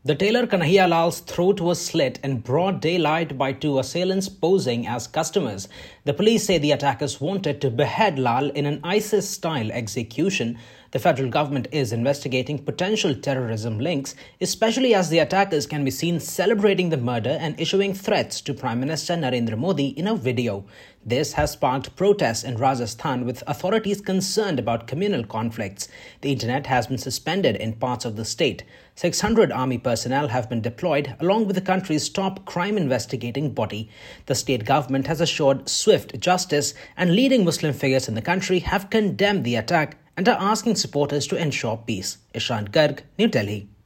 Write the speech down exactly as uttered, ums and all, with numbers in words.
The tailor Kanhaiya Lal's throat was slit in broad daylight by two assailants posing as customers. The police say the attackers wanted to behead Lal in an ISIS-style execution. The federal government is investigating potential terrorism links, especially as the attackers can be seen celebrating the murder and issuing threats to Prime Minister Narendra Modi in a video. This has sparked protests in Rajasthan, with authorities concerned about communal conflicts. The internet has been suspended in parts of the state. six hundred army personnel have been deployed along with the country's top crime investigating body. The state government has assured swift justice, and leading Muslim figures in the country have condemned the attack and are asking supporters to ensure peace. Ishant Garg, New Delhi.